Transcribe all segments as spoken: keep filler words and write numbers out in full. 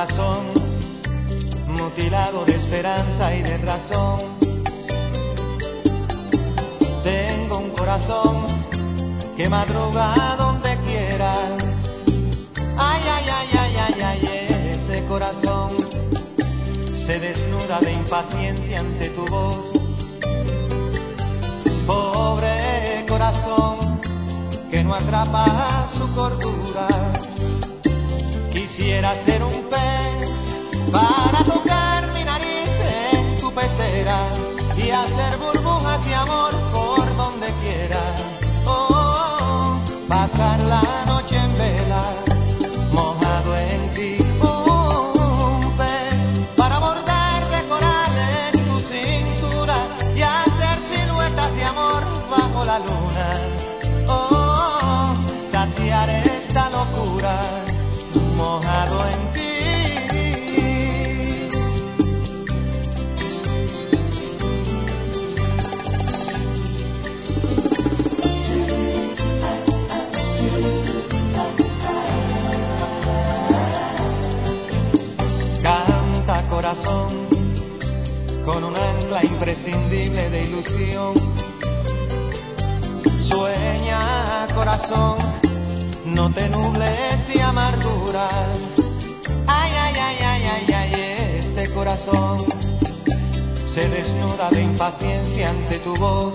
corazón, mutilado de esperanza y de razón. Tengo un corazón que madruga donde quiera. Ay, ay, ay, ay, ay, ay, ese corazón se desnuda de impaciencia ante tu voz. Pobre corazón que no atrapa su cordura. Quisiera ser un pez para tocar mi nariz en tu pecera y hacer burbujas de amor por donde quiera. Oh, pasar la noche en vela, mojado en ti. Un pez para bordar de corales tu cintura y hacer siluetas de amor bajo la luna. Oh, saciar esta locura, mojado en ti. Canta corazón con un ancla imprescindible de ilusión. Sueña corazón, no te nubles de amargura. Ay, ay, ay, ay, ay, ay, este corazón se desnuda de impaciencia ante tu voz.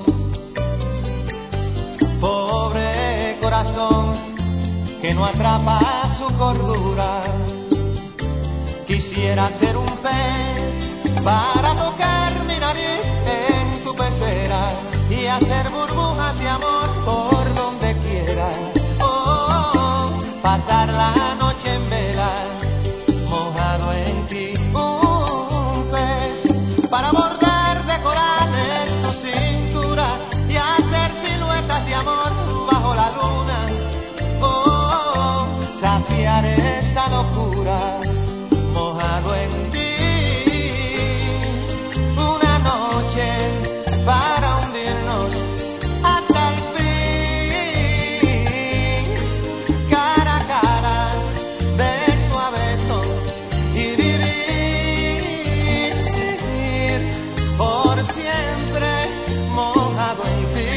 Pobre corazón que no atrapa su cordura. Quisiera ser un pez para tocar mi nariz en tu pecera y hacer burbujas de amor por donde quiera. Oh, pasar la noche en vela, mojado en ti. Un pez para bordar de corales tu cintura y hacer siluetas de amor bajo la luna. Oh, saciar esta locura, mojado en ti. Una noche para hundirnos hasta el fin, cara a cara, beso a beso y vivir por siempre mojado en ti.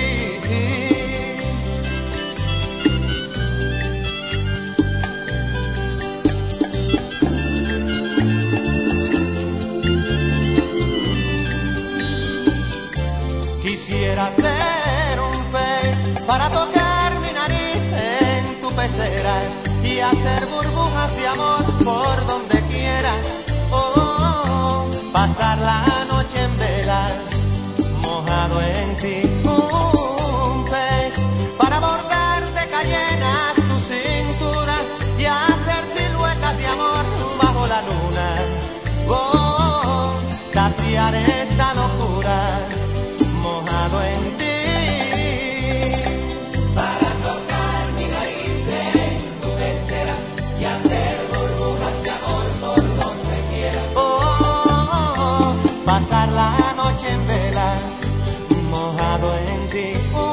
Quisiera ser un pez para tocar mi nariz en tu pecera y hacer burbujas de amor por donde quiera. Oh, pasar la noche en vela, mojado en ti. Un pez para bordar de cayenas tu cintura y hacer siluetas de amor bajo la luna. Oh, saciar esta locura, mojado en ti. Para tocar mi nariz en tu pecera y hacer burbujas de amor por donde quiera. Oh, oh, oh, pasar la noche en vela, mojado en ti.